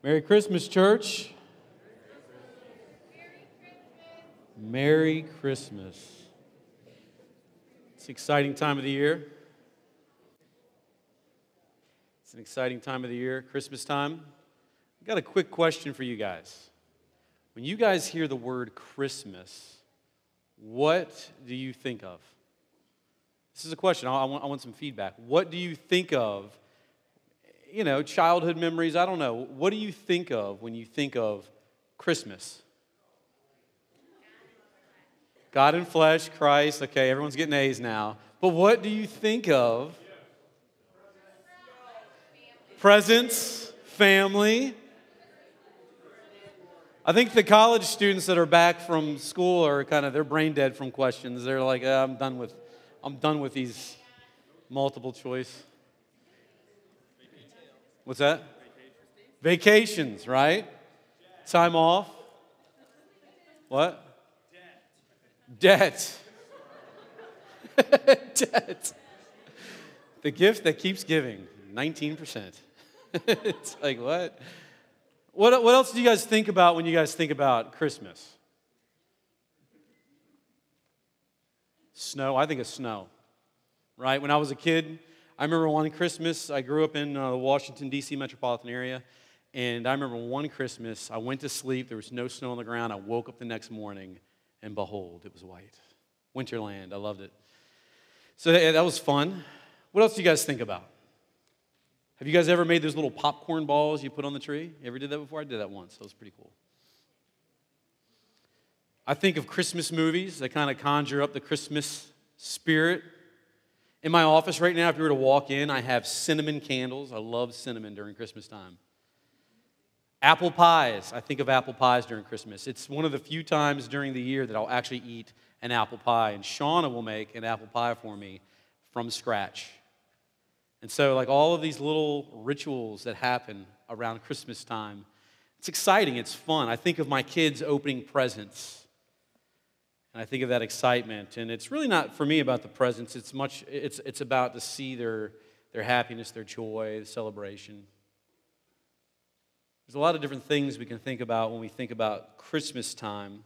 Merry Christmas, church. Merry Christmas. It's an exciting time of the year. It's an exciting time of the year, Christmas time. I've got a quick question for you guys. When you guys hear the word Christmas, what do you think of? This is a question. I want some feedback. What do you think of? Childhood memories, I don't know. What do you think of when you think of Christmas? God in flesh, Christ. Okay, everyone's getting A's now. But what do you think of? Presents, family. I think the college students that are back from school are they're brain dead from questions. They're like, I'm done with these multiple choice. What's that? Vacations, right? Time off. What? Debt. Debt. The gift that keeps giving, 19%. It's like, what? What else do you guys think about when you guys think about Christmas? Snow. I think of snow, right? When I was a kid, I remember one Christmas, I grew up in the Washington, D.C. metropolitan area, and I remember one Christmas, I went to sleep, there was no snow on the ground, I woke up the next morning, and behold, it was white. Winterland, I loved it. So that was fun. What else do you guys think about? Have you guys ever made those little popcorn balls you put on the tree? You ever did that before? I did that once. That was pretty cool. I think of Christmas movies that kind of conjure up the Christmas spirit. In my office right now, if you were to walk in, I have cinnamon candles. I love cinnamon during Christmas time. Apple pies. I think of apple pies during Christmas. It's one of the few times during the year that I'll actually eat an apple pie. And Shauna will make an apple pie for me from scratch. And so, all of these little rituals that happen around Christmas time, it's exciting, it's fun. I think of my kids opening presents. And I think of that excitement. And it's really not, for me, about the presents. It's about to see their happiness, their joy, the celebration. There's a lot of different things we can think about when we think about Christmas time.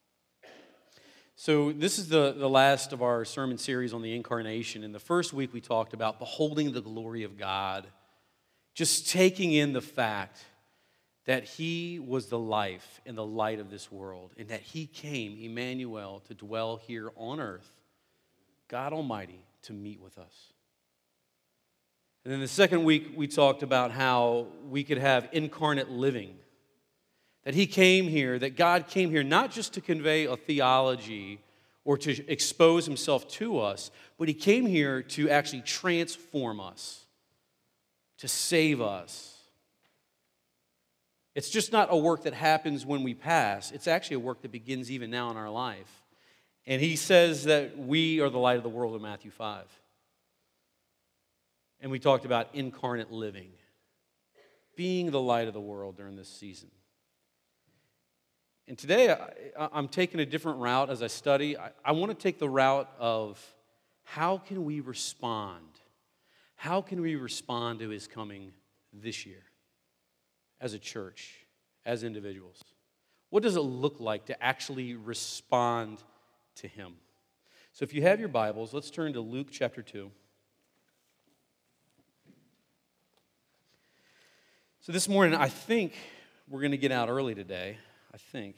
So this is the last of our sermon series on the Incarnation. In the first week, we talked about beholding the glory of God. Just taking in the fact that He was the life and the light of this world, and that He came, Emmanuel, to dwell here on earth, God Almighty, to meet with us. And then the second week, we talked about how we could have incarnate living, that He came here, that God came here not just to convey a theology or to expose Himself to us, but He came here to actually transform us, to save us. It's just not a work that happens when we pass. It's actually a work that begins even now in our life. And He says that we are the light of the world in Matthew 5. And we talked about incarnate living, being the light of the world during this season. And today, I'm taking a different route as I study. I want to take the route of how can we respond? How can we respond to His coming this year? As a church, as individuals? What does it look like to actually respond to Him? So if you have your Bibles, let's turn to Luke chapter 2. So this morning, I think we're going to get out early today. I think.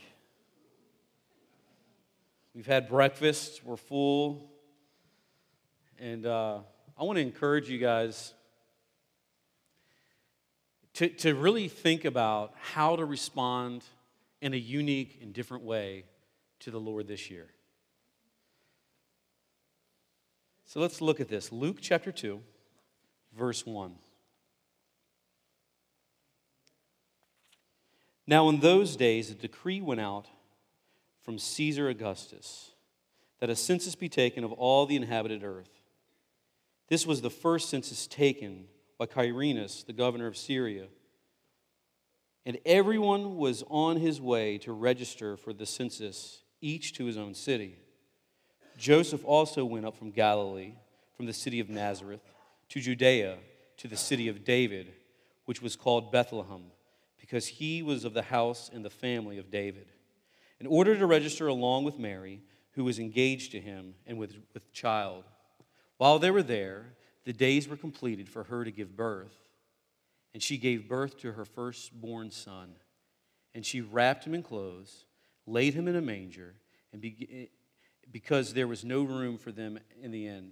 We've had breakfast, we're full. And I want to encourage you guys to really think about how to respond in a unique and different way to the Lord this year. So let's look at this. Luke chapter 2, verse 1. Now in those days a decree went out from Caesar Augustus that a census be taken of all the inhabited earth. This was the first census taken by Quirinius, the governor of Syria. And everyone was on his way to register for the census, each to his own city. Joseph also went up from Galilee, from the city of Nazareth, to Judea, to the city of David, which was called Bethlehem, because he was of the house and the family of David, in order to register along with Mary, who was engaged to him and with child. While they were there, the days were completed for her to give birth, and she gave birth to her firstborn son. And she wrapped him in clothes, laid him in a manger, and because there was no room for them in the inn.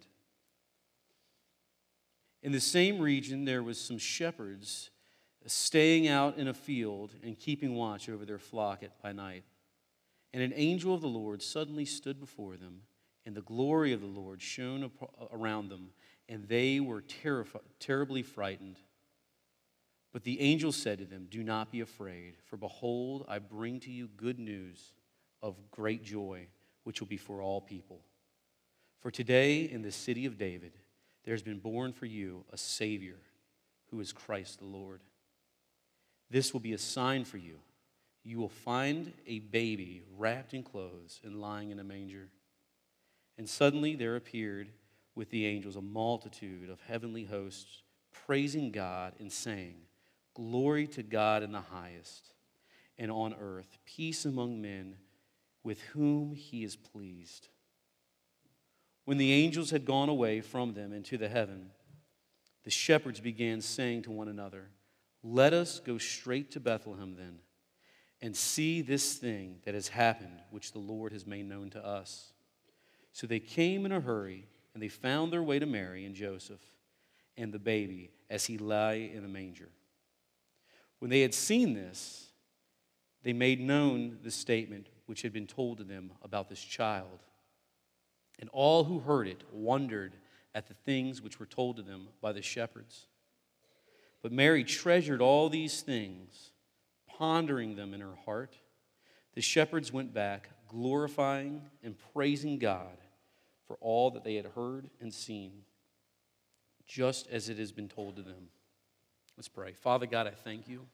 In the same region, there was some shepherds staying out in a field and keeping watch over their flock by night. And an angel of the Lord suddenly stood before them, and the glory of the Lord shone around them, and they were terribly frightened. But the angel said to them, "Do not be afraid, for behold, I bring to you good news of great joy, which will be for all people. For today in the city of David there has been born for you a Savior, who is Christ the Lord. This will be a sign for you. You will find a baby wrapped in clothes and lying in a manger." And suddenly there appeared with the angels a multitude of heavenly hosts, praising God and saying, "Glory to God in the highest, and on earth peace among men with whom he is pleased." When the angels had gone away from them into the heaven, the shepherds began saying to one another, "Let us go straight to Bethlehem then, and see this thing that has happened, which the Lord has made known to us." So they came in a hurry, and they found their way to Mary and Joseph and the baby as he lay in a manger. When they had seen this, they made known the statement which had been told to them about this child. And all who heard it wondered at the things which were told to them by the shepherds. But Mary treasured all these things, pondering them in her heart. The shepherds went back, glorifying and praising God for all that they had heard and seen, just as it has been told to them. Let's pray. Father God, I thank you.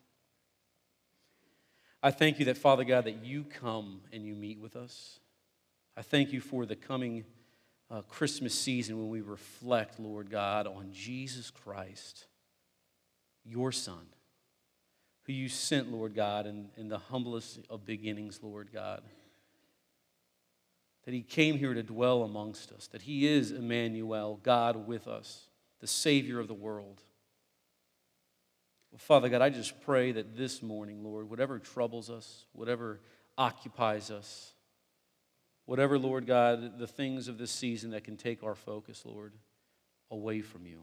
I thank you that, Father God, that you come and you meet with us. I thank you for the coming Christmas season when we reflect, Lord God, on Jesus Christ, your Son, who you sent, Lord God, in the humblest of beginnings, Lord God. That he came here to dwell amongst us, that he is Emmanuel, God with us, the Savior of the world. Well, Father God, I just pray that this morning, Lord, whatever troubles us, whatever occupies us, whatever, Lord God, the things of this season that can take our focus, Lord, away from you,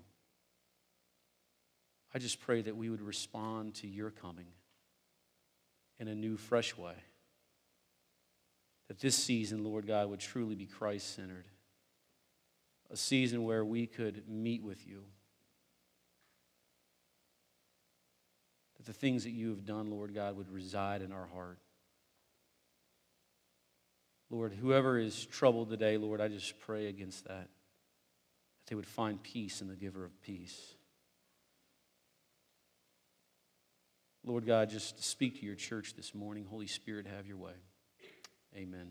I just pray that we would respond to your coming in a new, fresh way. That this season, Lord God, would truly be Christ-centered. A season where we could meet with you. That the things that you have done, Lord God, would reside in our heart. Lord, whoever is troubled today, Lord, I just pray against that. That they would find peace in the giver of peace. Lord God, just speak to your church this morning. Holy Spirit, have your way. Amen.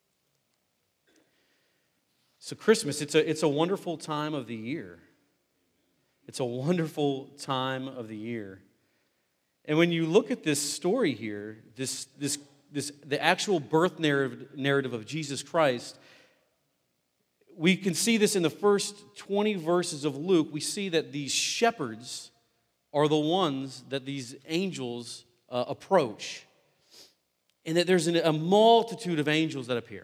So Christmas, it's a wonderful time of the year. It's a wonderful time of the year. And when you look at this story here, the actual birth narrative of Jesus Christ, we can see this in the first 20 verses of Luke. We see that these shepherds are the ones that these angels approach. And that there's a multitude of angels that appear.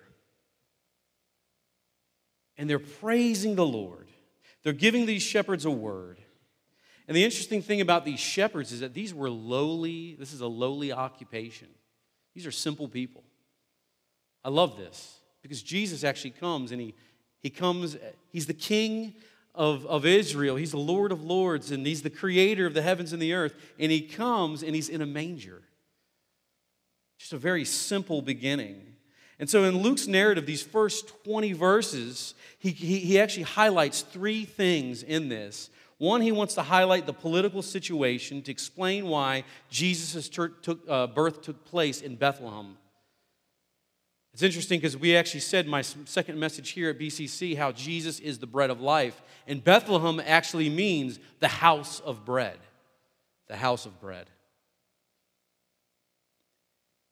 And they're praising the Lord. They're giving these shepherds a word. And the interesting thing about these shepherds is that these were lowly, this is a lowly occupation. These are simple people. I love this because Jesus actually comes and he comes, he's the king of Israel. He's the Lord of lords and he's the creator of the heavens and the earth. And he comes and he's in a manger. Just a very simple beginning. And so in Luke's narrative, these first 20 verses, he actually highlights three things in this. One, he wants to highlight the political situation to explain why Jesus' birth took place in Bethlehem. It's interesting because we actually said my second message here at BCC how Jesus is the bread of life. And Bethlehem actually means the house of bread. The house of bread.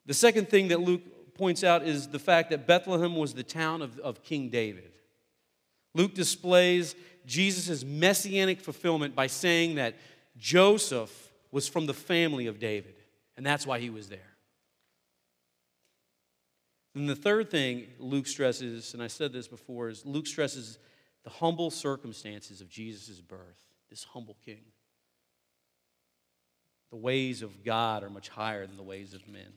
The second thing that Luke points out is the fact that Bethlehem was the town of King David. Luke displays Jesus' messianic fulfillment by saying that Joseph was from the family of David, and that's why he was there. And the third thing Luke stresses, and I said this before, is Luke stresses the humble circumstances of Jesus' birth, this humble king. The ways of God are much higher than the ways of men.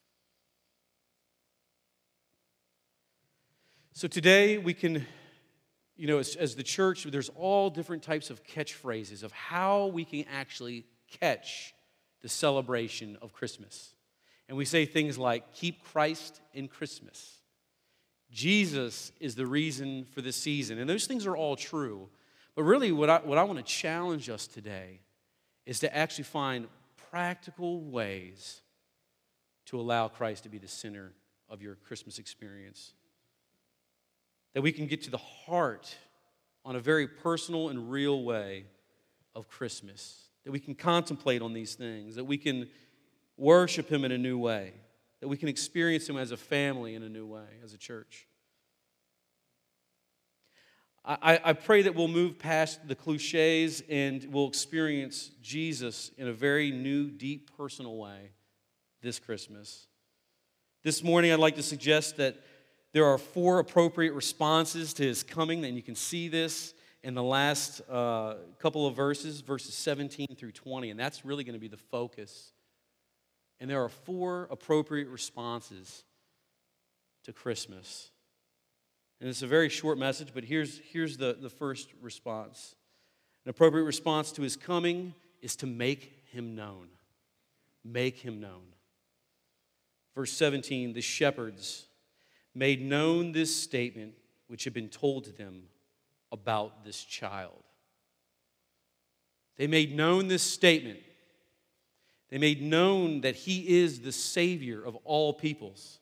So today we can, as the church, there's all different types of catchphrases of how we can actually catch the celebration of Christmas. And we say things like, keep Christ in Christmas. Jesus is the reason for this season. And those things are all true. But really what I want to challenge us today is to actually find practical ways to allow Christ to be the center of your Christmas experience. That we can get to the heart on a very personal and real way of Christmas. That we can contemplate on these things. That we can worship Him in a new way. That we can experience Him as a family in a new way, as a church. I pray that we'll move past the cliches and we'll experience Jesus in a very new, deep, personal way this Christmas. This morning, I'd like to suggest that there are 4 appropriate responses to His coming, and you can see this in the last couple of verses 17 through 20, and that's really going to be the focus. And there are 4 appropriate responses to Christmas. And it's a very short message, but here's the first response. An appropriate response to His coming is to make Him known. Make Him known. Verse 17, the shepherds made known this statement which had been told to them about this child. They made known this statement. They made known that He is the Savior of all peoples.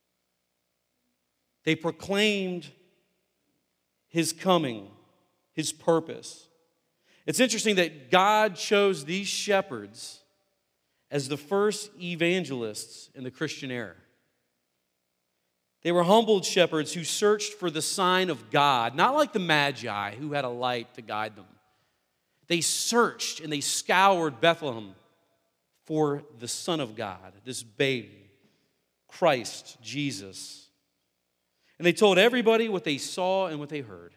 They proclaimed His coming, His purpose. It's interesting that God chose these shepherds as the first evangelists in the Christian era. They were humbled shepherds who searched for the sign of God, not like the Magi who had a light to guide them. They searched and they scoured Bethlehem for the Son of God, this baby, Christ Jesus. And they told everybody what they saw and what they heard.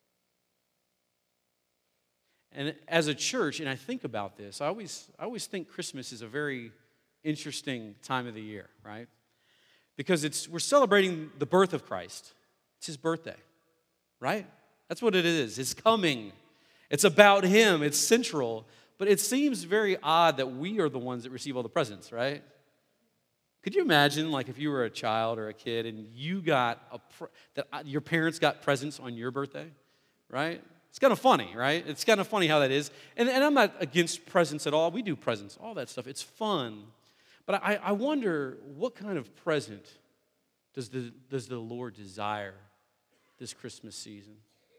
And as a church, and I think about this, I always think Christmas is a very interesting time of the year, right? Because we're celebrating the birth of Christ. It's His birthday, right? That's what it is. His coming. It's about Him. It's central. But it seems very odd that we are the ones that receive all the presents, right? Could you imagine, like, if you were a child or a kid and you got your parents got presents on your birthday, right? It's kind of funny, right? It's kind of funny how that is. And I'm not against presents at all. We do presents, all that stuff. It's fun. But I wonder, what kind of present does the Lord desire this Christmas season?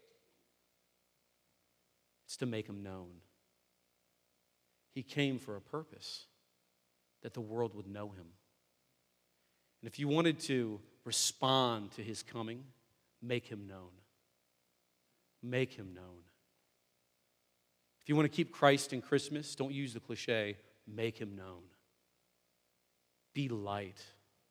It's to make Him known. He came for a purpose, that the world would know Him. And if you wanted to respond to His coming, make Him known. Make Him known. If you want to keep Christ in Christmas, don't use the cliche, make Him known. Be light.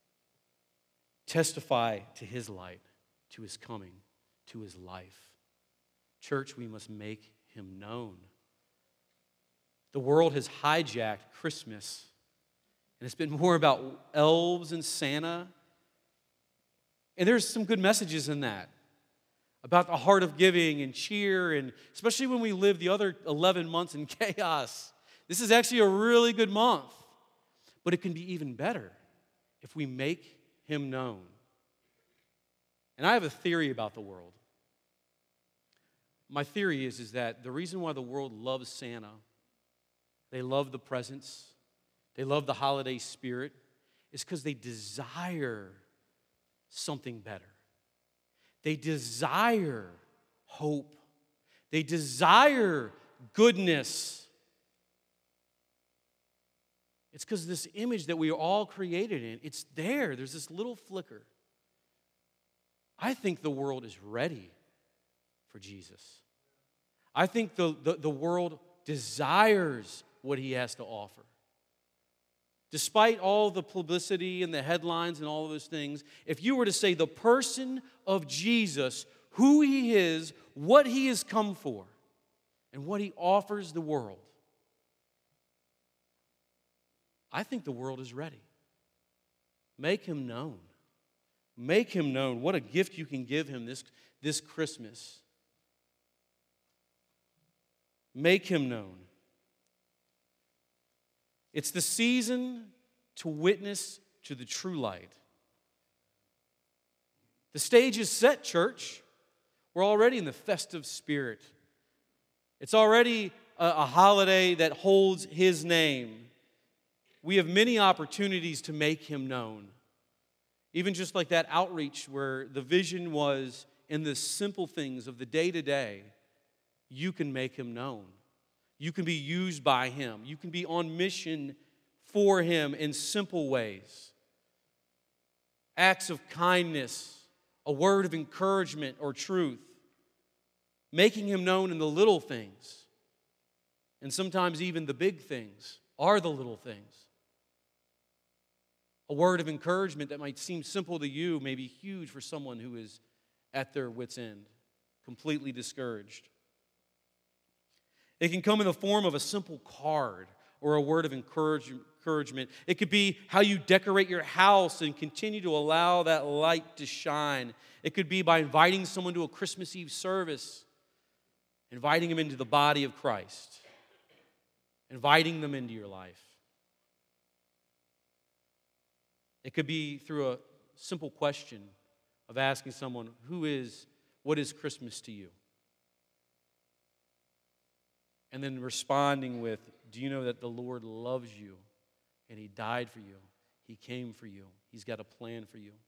Testify to His light, to His coming, to His life. Church, we must make Him known. The world has hijacked Christmas, and it's been more about elves and Santa. And there's some good messages in that, about the heart of giving and cheer, and especially when we live the other 11 months in chaos. This is actually a really good month, but it can be even better if we make Him known. And I have a theory about the world. My theory is that the reason why the world loves Santa, they love the presents, they love the holiday spirit, is because they desire something better. They desire hope. They desire goodness. It's because this image that we are all created in, it's there. There's this little flicker. I think the world is ready for Jesus. I think the world desires what he has to offer. Despite all the publicity and the headlines and all of those things, if you were to say the person of Jesus, who he is, what he has come for, and what he offers the world, I think the world is ready. Make him known. Make him known. What a gift you can give him this Christmas. Make him known. It's the season to witness to the true light. The stage is set, church. We're already in the festive spirit. It's already a holiday that holds his name. We have many opportunities to make him known. Even just like that outreach where the vision was in the simple things of the day-to-day, you can make him known. You can be used by him. You can be on mission for him in simple ways. Acts of kindness, a word of encouragement or truth, making him known in the little things. And sometimes even the big things are the little things. A word of encouragement that might seem simple to you may be huge for someone who is at their wits' end, completely discouraged. It can come in the form of a simple card or a word of encouragement. It could be how you decorate your house and continue to allow that light to shine. It could be by inviting someone to a Christmas Eve service, inviting them into the body of Christ, inviting them into your life. It could be through a simple question of asking someone, what is Christmas to you? And then responding with, do you know that the Lord loves you and he died for you? He came for you. He's got a plan for you.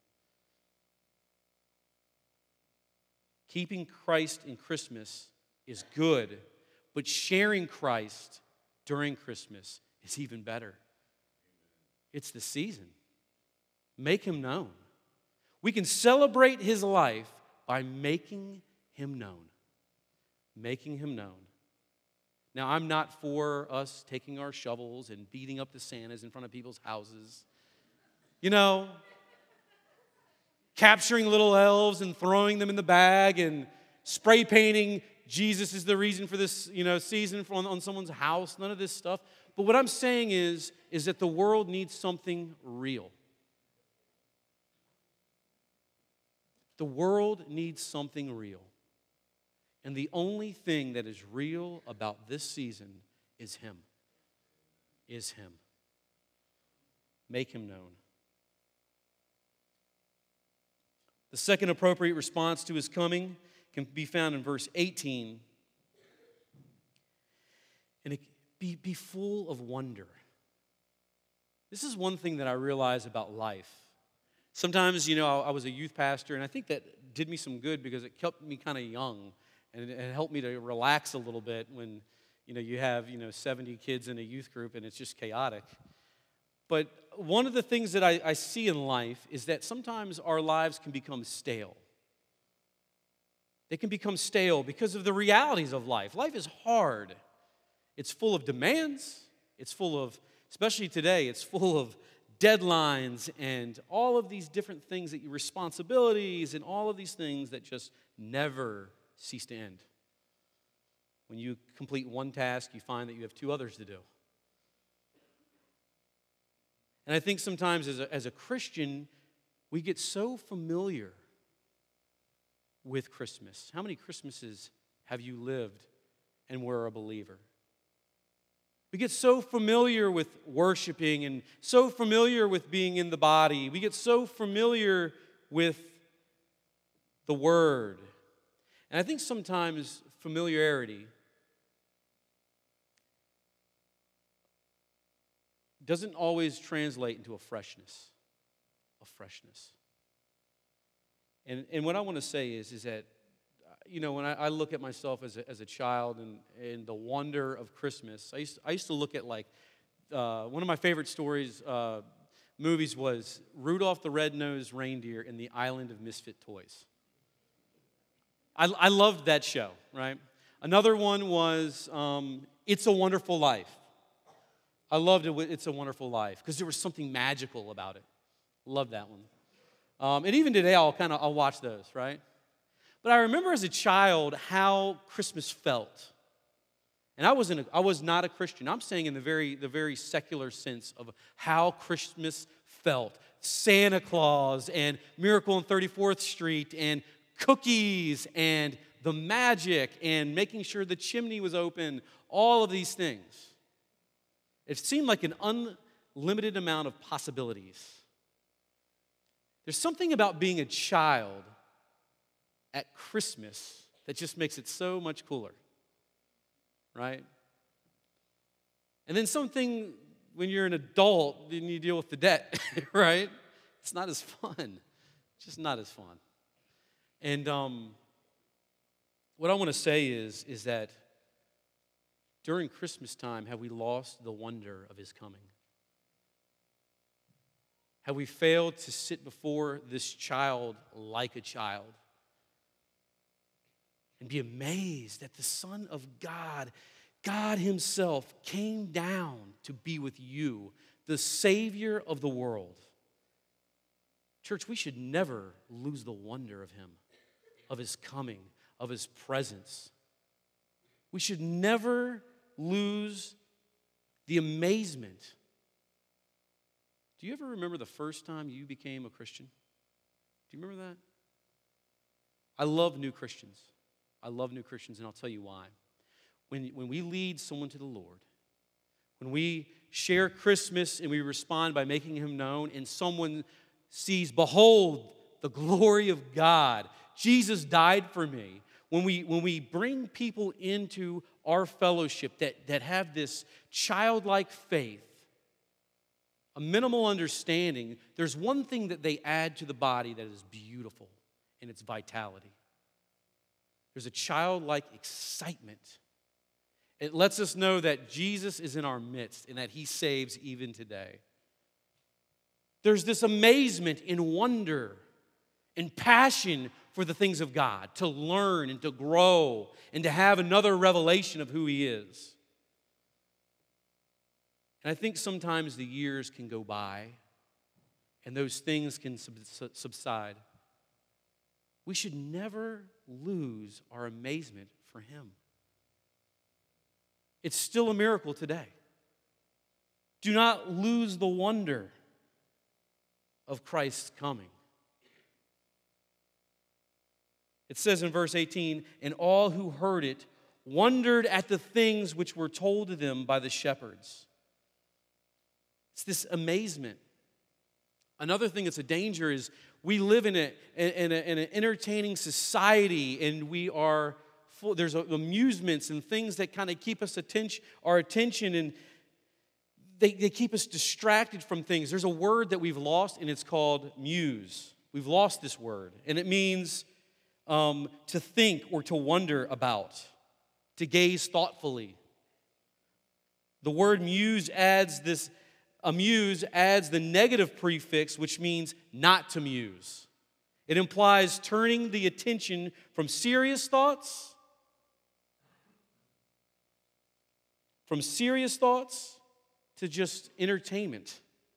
Keeping Christ in Christmas is good, but sharing Christ during Christmas is even better. It's the season. Make him known. We can celebrate his life by making him known. Making him known. Now, I'm not for us taking our shovels and beating up the Santas in front of people's houses. Capturing little elves and throwing them in the bag and spray painting Jesus is the reason for this, season on someone's house. None of this stuff. But what I'm saying is that the world needs something real. The world needs something real. And the only thing that is real about this season is him. Is him. Make him known. The second appropriate response to his coming can be found in verse 18. And it be full of wonder. This is one thing that I realize about life. Sometimes, I was a youth pastor, and I think that did me some good because it kept me kind of young, and it helped me to relax a little bit when, you have, 70 kids in a youth group, and it's just chaotic. But one of the things that I see in life is that sometimes our lives can become stale. They can become stale because of the realities of life. Life is hard. It's full of demands. It's full of, especially today, it's full of deadlines and all of these different things, responsibilities and all of these things that just never cease to end. When you complete one task, you find that you have two others to do. And I think sometimes as a Christian, we get so familiar with Christmas. How many Christmases have you lived and were a believer? We get so familiar with worshiping and so familiar with being in the body. We get so familiar with the Word. And I think sometimes familiarity doesn't always translate into a freshness. And what I want to say is that, when I look at myself as a child and the wonder of Christmas, I used to look at one of my favorite movies was Rudolph the Red-Nosed Reindeer and the Island of Misfit Toys. I loved that show, right? Another one was It's a Wonderful Life. I loved it. It's a Wonderful Life because there was something magical about it. Loved that one. And even today, I'll watch those, right? But I remember as a child how Christmas felt. And I was not a Christian. I'm saying in the very secular sense of how Christmas felt. Santa Claus and Miracle on 34th Street and cookies and the magic and making sure the chimney was open, all of these things. It seemed like an unlimited amount of possibilities. There's something about being a child at Christmas that just makes it so much cooler, right? And then something when you're an adult, then you deal with the debt, right? It's not as fun. It's just not as fun. And what I want to say is that during Christmas time, have we lost the wonder of His coming? Have we failed to sit before this child like a child and be amazed that the Son of God, God Himself, came down to be with you, the Savior of the world? Church, we should never lose the wonder of Him, of His coming, of His presence. We should never lose the amazement. Do you ever remember the first time you became a Christian? Do you remember that? I love new Christians. I love new Christians, and I'll tell you why. When we lead someone to the Lord, when we share Christmas and we respond by making Him known, and someone sees, behold, the glory of God, Jesus died for me. When we bring people into our fellowship that have this childlike faith, a minimal understanding, there's one thing that they add to the body that is beautiful, and it's vitality. There's a childlike excitement. It lets us know that Jesus is in our midst and that He saves even today. There's this amazement and wonder and passion for the things of God, to learn and to grow and to have another revelation of who He is. And I think sometimes the years can go by and those things can subside. We should never lose our amazement for Him. It's still a miracle today. Do not lose the wonder of Christ's coming. It says in verse 18, and all who heard it wondered at the things which were told to them by the shepherds. It's this amazement. Another thing that's a danger is we live in an entertaining society, and there's amusements and things that kind of keep our attention, and they keep us distracted from things. There's a word that we've lost, and it's called muse. We've lost this word, and it means to think or to wonder about, to gaze thoughtfully. The word amuse adds the negative prefix, which means not to muse. It implies turning the attention from serious thoughts to just entertainment.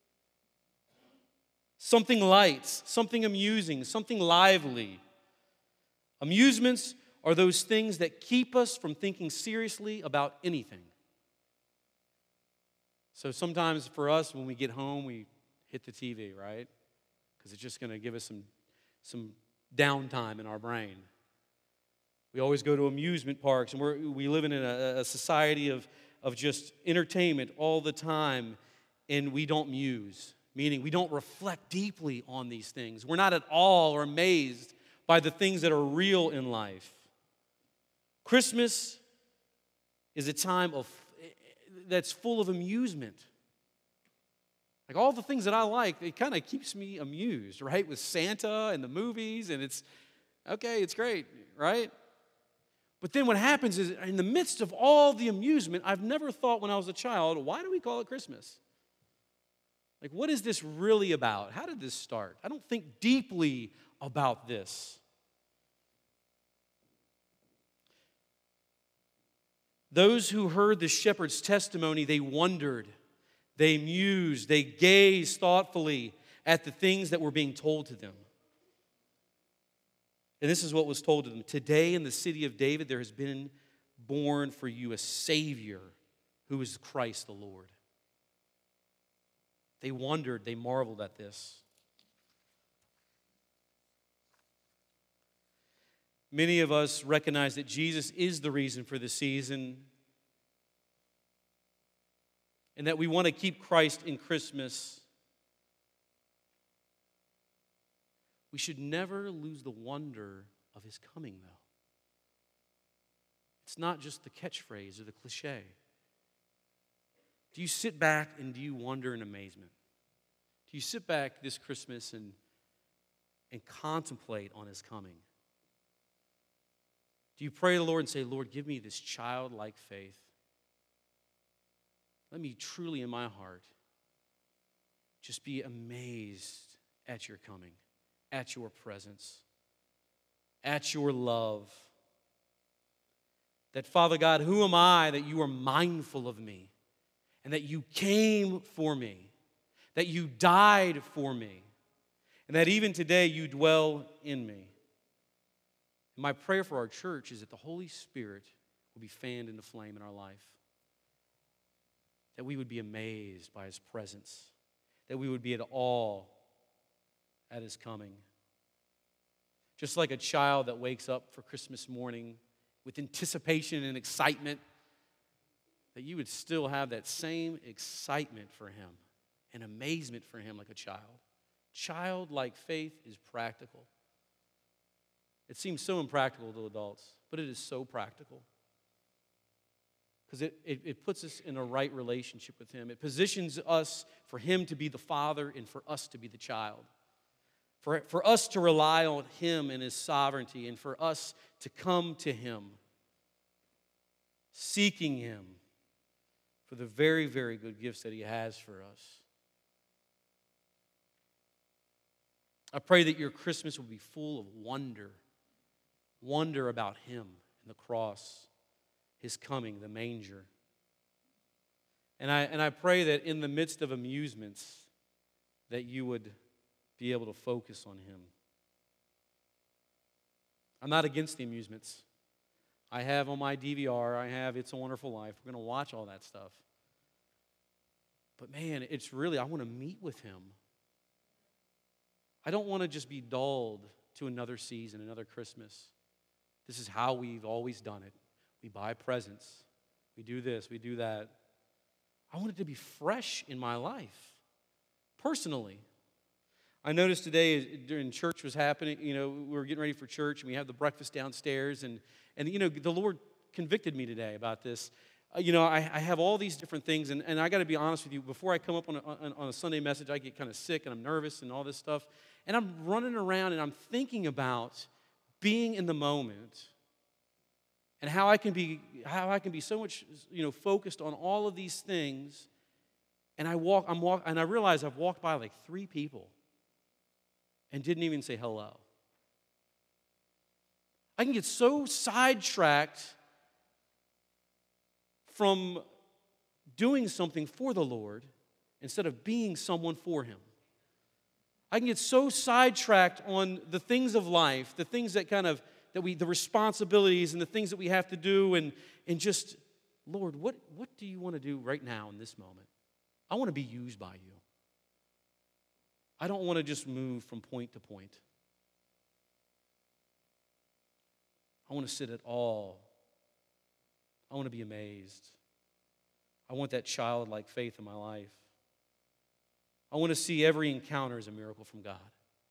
Something light, something amusing, something lively. Amusements are those things that keep us from thinking seriously about anything. So sometimes for us, when we get home, we hit the TV, right? Because it's just going to give us some downtime in our brain. We always go to amusement parks, and we live in a society of just entertainment all the time, and we don't muse, meaning we don't reflect deeply on these things. We're not at all or amazed by the things that are real in life. Christmas is a time that's full of amusement. Like all the things that I like, it kind of keeps me amused, right? With Santa and the movies, and it's great, right? But then what happens is, in the midst of all the amusement, I've never thought when I was a child, why do we call it Christmas? Like, what is this really about? How did this start? I don't think deeply about this. Those who heard the shepherd's testimony, they wondered, they mused, they gazed thoughtfully at the things that were being told to them. And this is what was told to them. Today in the city of David there has been born for you a Savior who is Christ the Lord. They wondered, they marveled at this. Many of us recognize that Jesus is the reason for the season and that we want to keep Christ in Christmas. We should never lose the wonder of his coming, though. It's not just the catchphrase or the cliche. Do you sit back and do you wonder in amazement? Do you sit back this Christmas and contemplate on his coming? Do you pray to the Lord and say, Lord, give me this childlike faith? Let me truly in my heart just be amazed at your coming, at your presence, at your love. That, Father God, who am I that you are mindful of me and that you came for me, that you died for me, and that even today you dwell in me. And my prayer for our church is that the Holy Spirit will be fanned into flame in our life, that we would be amazed by his presence, that we would be at awe at his coming. Just like a child that wakes up for Christmas morning with anticipation and excitement, that you would still have that same excitement for him and amazement for him like a child. Childlike faith is practical. It seems so impractical to adults, but it is so practical. Because it puts us in a right relationship with him. It positions us for him to be the father and for us to be the child. For us to rely on him and his sovereignty, and for us to come to him, seeking him for the very, very good gifts that he has for us. I pray that your Christmas will be full of wonder about him and the cross, his coming, the manger. And I pray that in the midst of amusements that you would be able to focus on him. I'm not against the amusements. I have on my DVR, I have It's a Wonderful Life. We're going to watch all that stuff. But man, it's really, I want to meet with him. I don't want to just be dulled to another season, another Christmas. This is how we've always done it. We buy presents. We do this, we do that. I want it to be fresh in my life, personally. I noticed today during church was happening, we were getting ready for church, and we have the breakfast downstairs, and the Lord convicted me today about this. I have all these different things, and I got to be honest with you, before I come up on a Sunday message, I get kind of sick, and I'm nervous and all this stuff, and I'm running around, and I'm thinking about being in the moment, and how I can be so much, focused on all of these things, and I realize I've walked by like 3 people and didn't even say hello. I can get so sidetracked from doing something for the Lord instead of being someone for him. I can get so sidetracked on the things of life, the things that the responsibilities and the things that we have to do, and just, Lord, what do you want to do right now in this moment? I want to be used by you. I don't want to just move from point to point. I want to sit at awe. I want to be amazed. I want that childlike faith in my life. I want to see every encounter as a miracle from God.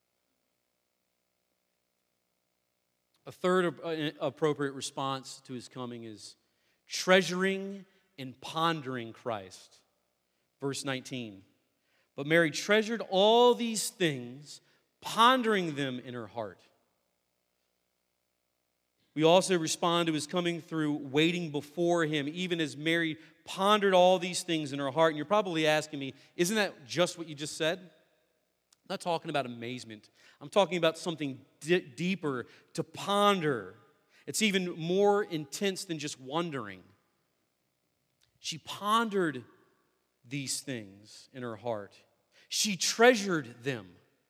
A third appropriate response to his coming is treasuring and pondering Christ. Verse 19. But Mary treasured all these things, pondering them in her heart. We also respond to his coming through waiting before him, even as Mary pondered all these things in her heart. And you're probably asking me, isn't that just what you just said? I'm not talking about amazement. I'm talking about something deeper to ponder. It's even more intense than just wondering. She pondered these things in her heart. She treasured them.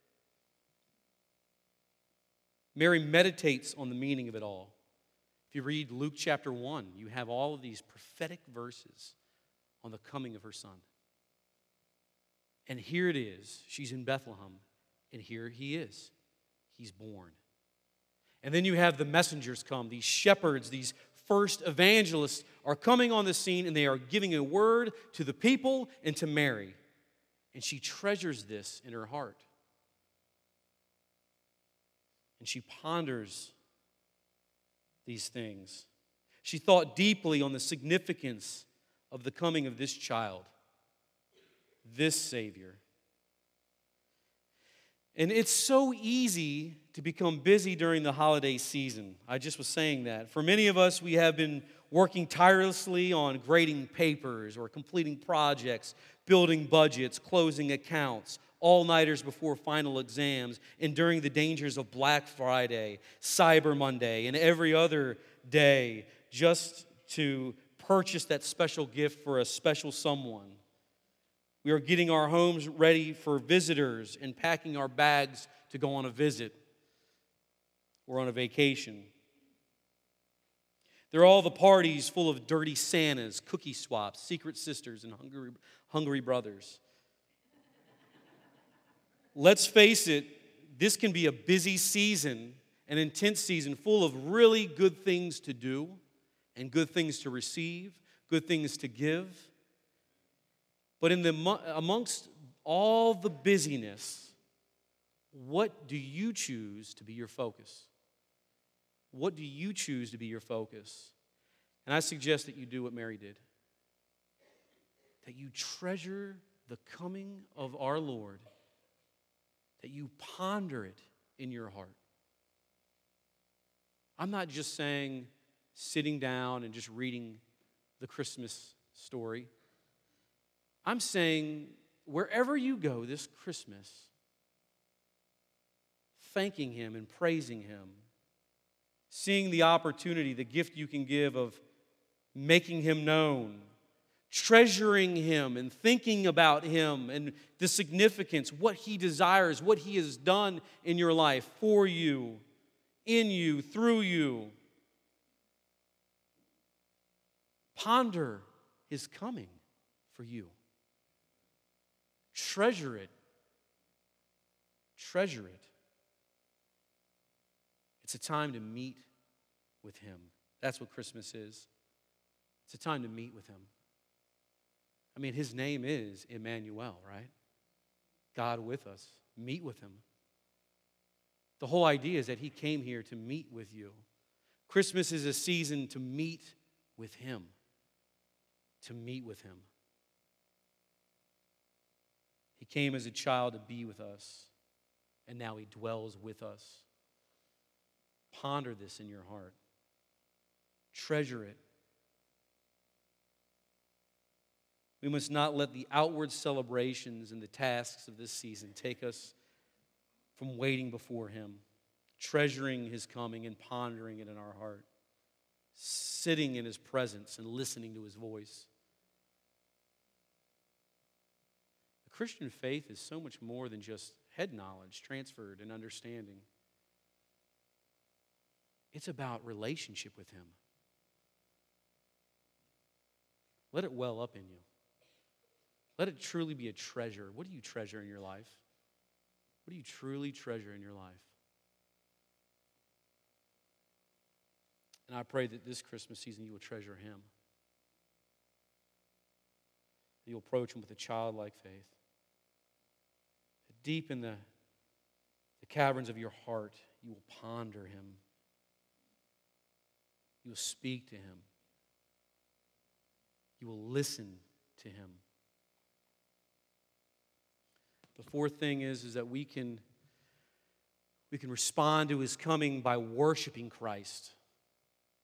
Mary meditates on the meaning of it all. If you read Luke chapter 1, you have all of these prophetic verses on the coming of her son. And here it is. She's in Bethlehem, and here he is. He's born. And then you have the messengers come, these shepherds, these first evangelists are coming on the scene, and they are giving a word to the people and to Mary. And she treasures this in her heart. And she ponders these things. She thought deeply on the significance of the coming of this child, this Savior. And it's so easy to become busy during the holiday season. I just was saying that. For many of us, we have been working tirelessly on grading papers or completing projects, building budgets, closing accounts, all-nighters before final exams, enduring the dangers of Black Friday, Cyber Monday, and every other day just to purchase that special gift for a special someone. We are getting our homes ready for visitors and packing our bags to go on a visit or on a vacation. There are all the parties full of dirty Santas, cookie swaps, secret sisters, and hungry brothers. Let's face it, this can be a busy season, an intense season full of really good things to do and good things to receive, good things to give. But amongst all the busyness, what do you choose to be your focus? What do you choose to be your focus? And I suggest that you do what Mary did. That you treasure the coming of our Lord. That you ponder it in your heart. I'm not just saying sitting down and just reading the Christmas story. I'm saying wherever you go this Christmas, thanking Him and praising Him, seeing the opportunity, the gift you can give of making Him known, treasuring Him and thinking about Him and the significance, what He desires, what He has done in your life, for you, in you, through you. Ponder His coming for you. Treasure it. Treasure it. It's a time to meet with Him. That's what Christmas is. It's a time to meet with Him. I mean, His name is Emmanuel, right? God with us. Meet with Him. The whole idea is that He came here to meet with you. Christmas is a season to meet with Him. To meet with Him. He came as a child to be with us, and now He dwells with us. Ponder this in your heart. Treasure it. We must not let the outward celebrations and the tasks of this season take us from waiting before Him, treasuring His coming and pondering it in our heart, sitting in His presence and listening to His voice. The Christian faith is so much more than just head knowledge transferred and understanding. It's about relationship with Him. Let it well up in you. Let it truly be a treasure. What do you treasure in your life? What do you truly treasure in your life? And I pray that this Christmas season you will treasure Him. That you'll approach Him with a childlike faith. That deep in the caverns of your heart, you will ponder Him. You will speak to Him. You will listen to Him. The fourth thing is that we can respond to His coming by worshiping Christ.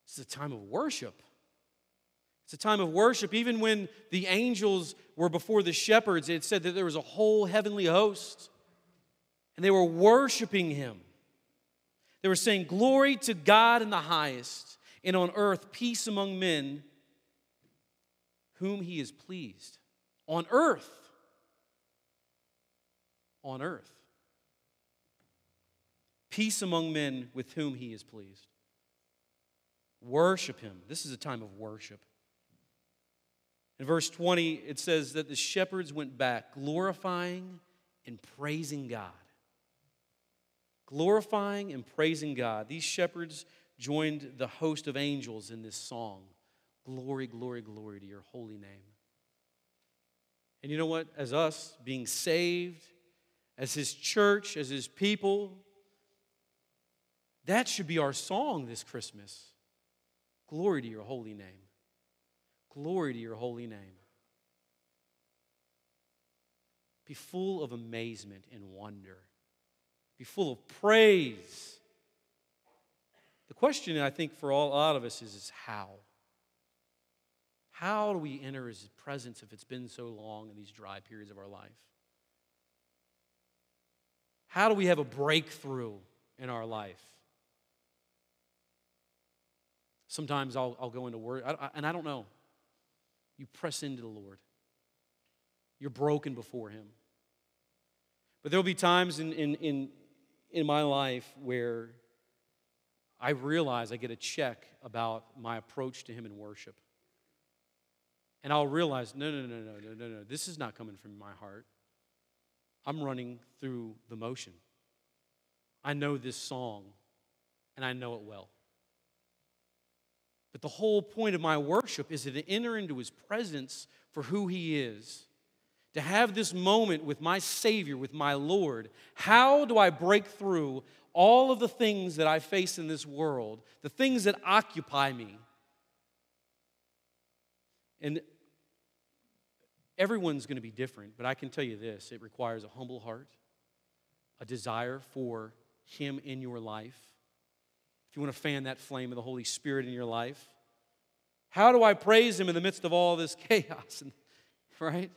It's a time of worship. It's a time of worship. Even when the angels were before the shepherds, it said that there was a whole heavenly host, and they were worshiping Him. They were saying, "Glory to God in the highest, and on earth peace among men whom He is pleased." On earth. On earth. Peace among men with whom He is pleased. Worship Him. This is a time of worship. In verse 20, it says that the shepherds went back, glorifying and praising God. Glorifying and praising God. These shepherds joined the host of angels in this song. Glory, glory, glory to your holy name. And you know what? As us being saved, as His church, as His people, that should be our song this Christmas. Glory to your holy name. Glory to your holy name. Be full of amazement and wonder. Be full of praise. The question, I think, for a lot of us is how? How do we enter His presence if it's been so long in these dry periods of our life? How do we have a breakthrough in our life? Sometimes I'll go into work, and I don't know. You press into the Lord. You're broken before Him. But there'll be times in my life where I realize I get a check about my approach to Him in worship. And I'll realize, no, this is not coming from my heart. I'm running through the motion. I know this song, and I know it well. But the whole point of my worship is to enter into His presence for who He is. To have this moment with my Savior, with my Lord. How do I break through all of the things that I face in this world, the things that occupy me? And everyone's going to be different, but I can tell you this, it requires a humble heart, a desire for Him in your life. If you want to fan that flame of the Holy Spirit in your life. How do I praise Him in the midst of all this chaos? Right?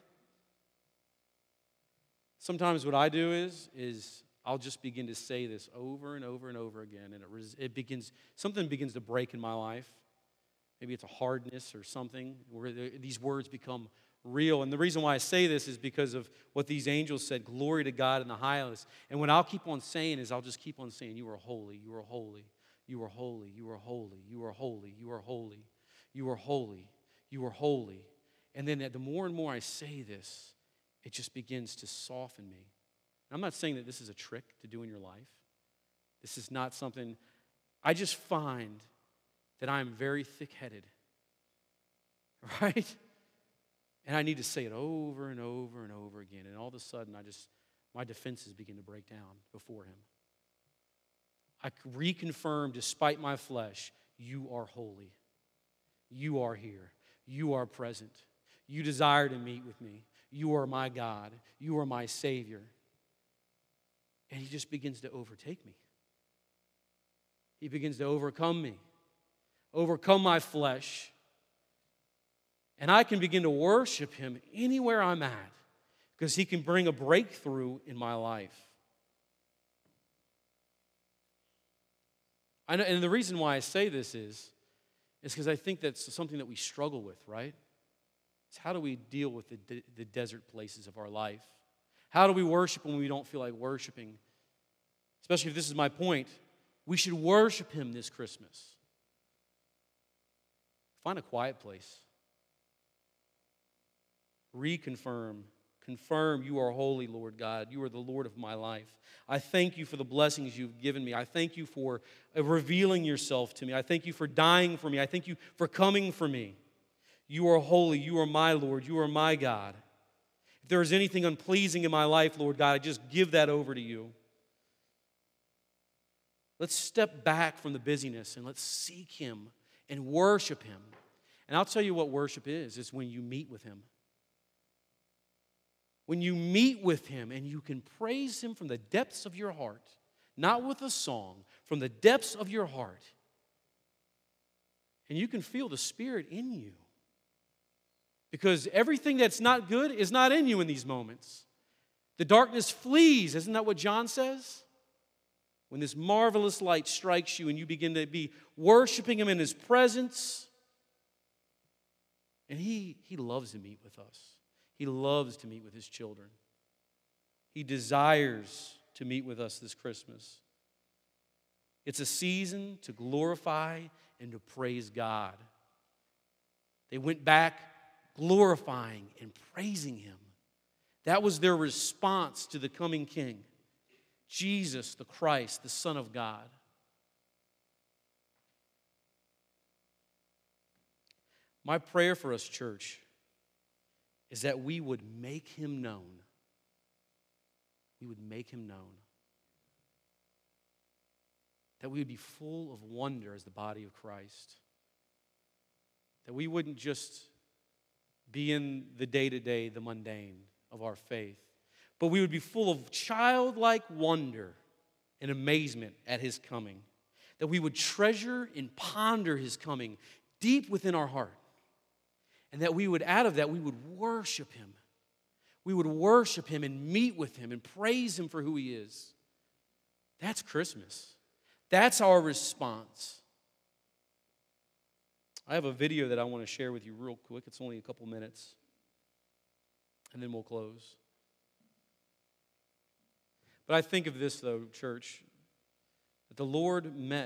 Sometimes what I do is I'll just begin to say this over and over and over again, and something begins to break in my life. Maybe it's a hardness or something where these words become real. And the reason why I say this is because of what these angels said, glory to God in the highest. And what I'll keep on saying is I'll just keep on saying, you are holy, you are holy, you are holy, you are holy, you are holy, you are holy, you are holy, you are holy. And then the more and more I say this, it just begins to soften me. I'm not saying that this is a trick to do in your life. This is not something, I just find that I'm very thick-headed, right? And I need to say it over and over and over again. And all of a sudden, my defenses begin to break down before Him. I reconfirm, despite my flesh, you are holy. You are here. You are present. You desire to meet with me. You are my God. You are my Savior. And He just begins to overtake me. He begins to overcome me, overcome my flesh. And I can begin to worship Him anywhere I'm at because He can bring a breakthrough in my life. I know, and the reason why I say this is because I think that's something that we struggle with, right? It's how do we deal with the desert places of our life? How do we worship when we don't feel like worshiping? Especially if this is my point, we should worship Him this Christmas. Find a quiet place. Confirm you are holy, Lord God. You are the Lord of my life. I thank You for the blessings You've given me. I thank You for revealing Yourself to me. I thank You for dying for me. I thank You for coming for me. You are holy. You are my Lord. You are my God. If there is anything unpleasing in my life, Lord God, I just give that over to You. Let's step back from the busyness and let's seek Him and worship Him. And I'll tell you what worship is. It's when you meet with Him. When you meet with Him and you can praise Him from the depths of your heart, not with a song, from the depths of your heart, And you can feel the Spirit in you. Because everything that's not good is not in you in these moments. The darkness flees. Isn't that what John says? When this marvelous light strikes you and you begin to be worshiping Him in His presence. And He loves to meet with us. He loves to meet with His children. He desires to meet with us this Christmas. It's a season to glorify and to praise God. They went back glorifying and praising Him. That was their response to the coming King, Jesus the Christ, the Son of God. My prayer for us, church, is that we would make Him known. We would make Him known. That we would be full of wonder as the body of Christ. That we wouldn't just be in the day-to-day, the mundane of our faith, but we would be full of childlike wonder and amazement at His coming. That we would treasure and ponder His coming deep within our heart. And that we would, out of that, we would worship Him. We would worship Him and meet with Him and praise Him for who He is. That's Christmas. That's our response. I have a video that I want to share with you real quick. It's only a couple minutes. And then we'll close. But I think of this, though, church, that the Lord met.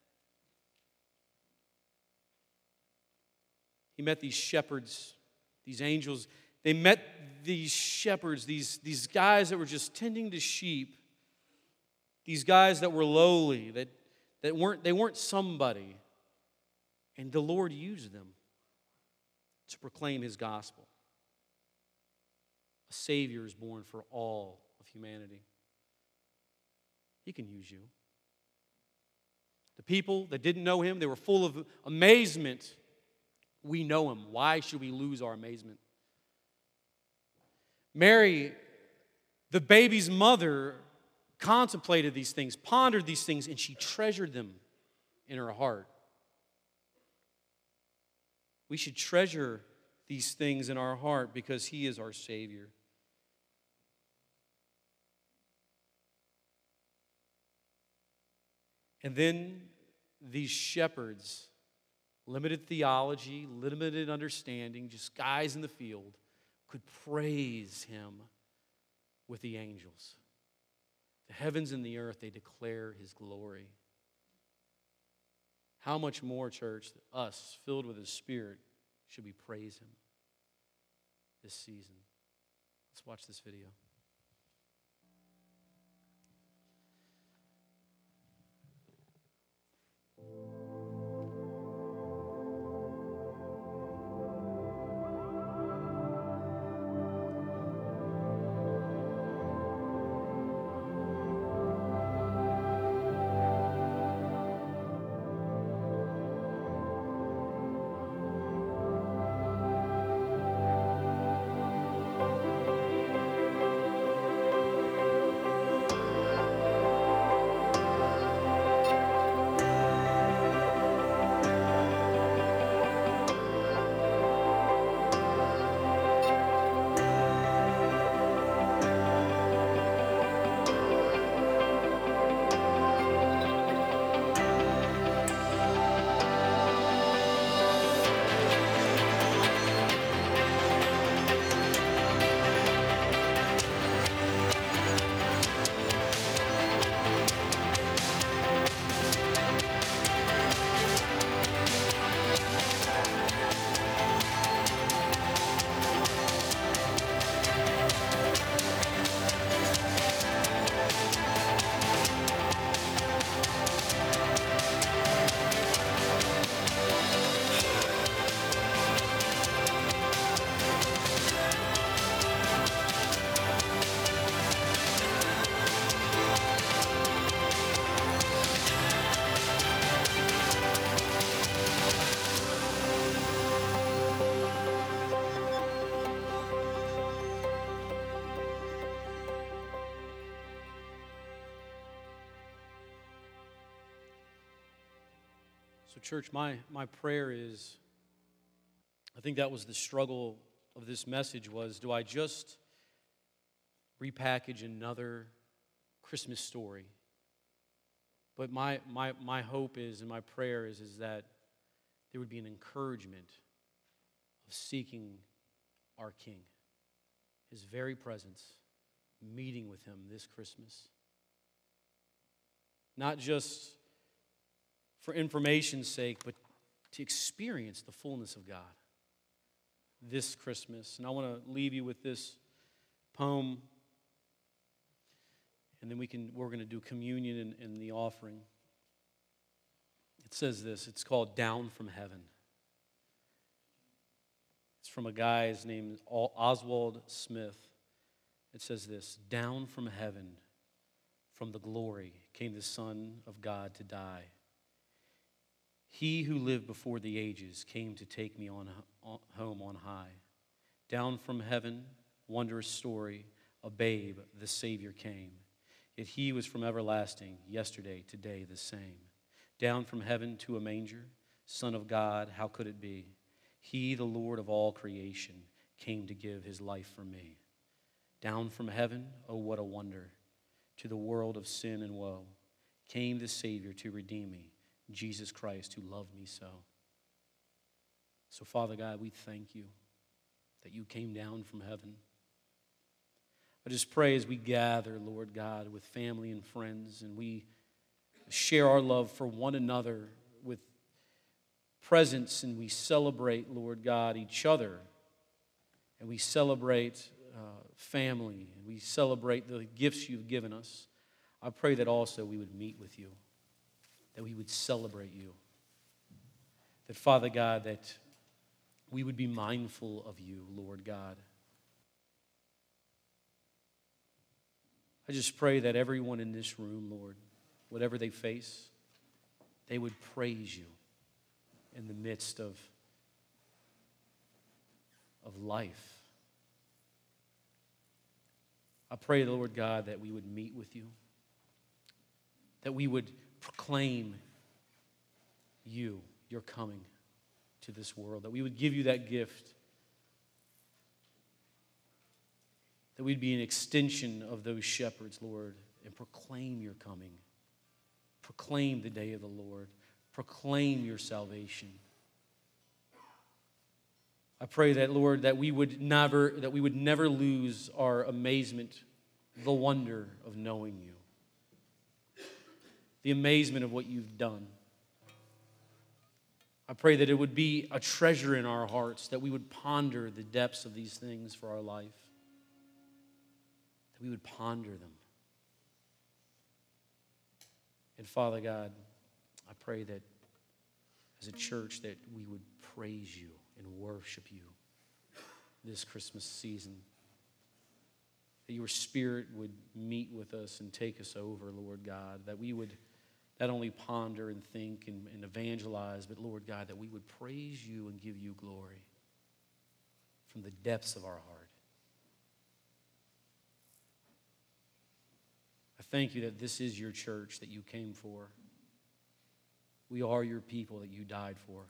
He met these shepherds, these angels. They met these shepherds, these guys that were just tending to sheep, these guys that were lowly, that weren't somebody. And the Lord used them to proclaim His gospel. A Savior is born for all of humanity. He can use you. The people that didn't know Him, they were full of amazement. We know Him. Why should we lose our amazement? Mary, the baby's mother, contemplated these things, pondered these things, and she treasured them in her heart. We should treasure these things in our heart because He is our Savior. And then these shepherds, limited theology, limited understanding, just guys in the field, could praise Him with the angels. The heavens and the earth, they declare His glory. How much more, church, us, filled with His Spirit, should we praise Him this season? Let's watch this video. So, church, my prayer is, I think that was the struggle of this message was, do I just repackage another Christmas story? But my hope is, and my prayer is that there would be an encouragement of seeking our King, His very presence, meeting with Him this Christmas. Not just for information's sake, but to experience the fullness of God this Christmas. And I want to leave you with this poem, and then we're going to do communion and the offering. It says this. It's called Down from Heaven. It's from a guy named Oswald Smith. It says this: down from heaven, from the glory, came the Son of God to die. He who lived before the ages came to take me home on high. Down from heaven, wondrous story, a babe, the Savior came. Yet He was from everlasting, yesterday, today, the same. Down from heaven to a manger, Son of God, how could it be? He, the Lord of all creation, came to give His life for me. Down from heaven, oh what a wonder, to the world of sin and woe, came the Savior to redeem me, Jesus Christ, who loved me so. So, Father God, we thank You that You came down from heaven. I just pray as we gather, Lord God, with family and friends, and we share our love for one another with presence, and we celebrate, Lord God, each other, and we celebrate family, and we celebrate the gifts You've given us. I pray that also we would meet with You, that we would celebrate You, that, Father God, that we would be mindful of You, Lord God. I just pray that everyone in this room, Lord, whatever they face, they would praise You in the midst of life. I pray, Lord God, that we would meet with You, that we would proclaim You, Your coming to this world, that we would give You that gift, that we'd be an extension of those shepherds, Lord, and proclaim Your coming. Proclaim the day of the Lord. Proclaim Your salvation. I pray that, Lord, that we would never lose our amazement, the wonder of knowing You, the amazement of what You've done. I pray that it would be a treasure in our hearts, that we would ponder the depths of these things for our life, that we would ponder them. And Father God, I pray that as a church that we would praise You and worship You this Christmas season, that Your Spirit would meet with us and take us over, Lord God, that we would not only ponder and think and evangelize, but, Lord God, that we would praise You and give You glory from the depths of our heart. I thank You that this is Your church that You came for. We are Your people that You died for.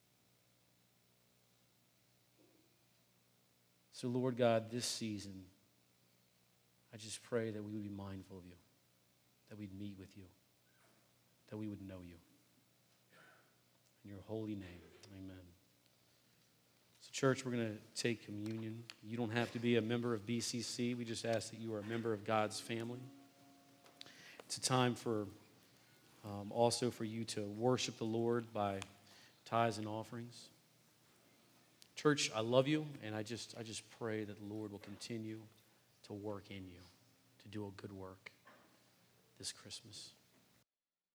So, Lord God, this season, I just pray that we would be mindful of You, that we'd meet with You, that we would know You. In Your holy name, amen. So, church, we're going to take communion. You don't have to be a member of BCC. We just ask that you are a member of God's family. It's a time for also for you to worship the Lord by tithes and offerings. Church, I love you, and I just pray that the Lord will continue to work in you, to do a good work this Christmas.